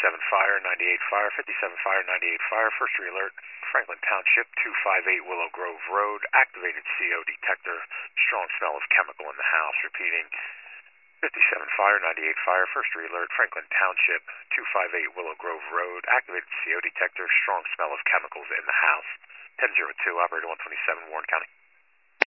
Fire, 98 Fire, 57 Fire, 98 Fire, first alert, Franklin Township, 258 Willow Grove Road, activated CO detector, strong smell of chemical in the house. Repeating, 57 Fire, 98 Fire, first alert, Franklin Township, 258 Willow Grove Road, activated CO detector, strong smell of chemicals in the house. 1002, operator 127, Warren County.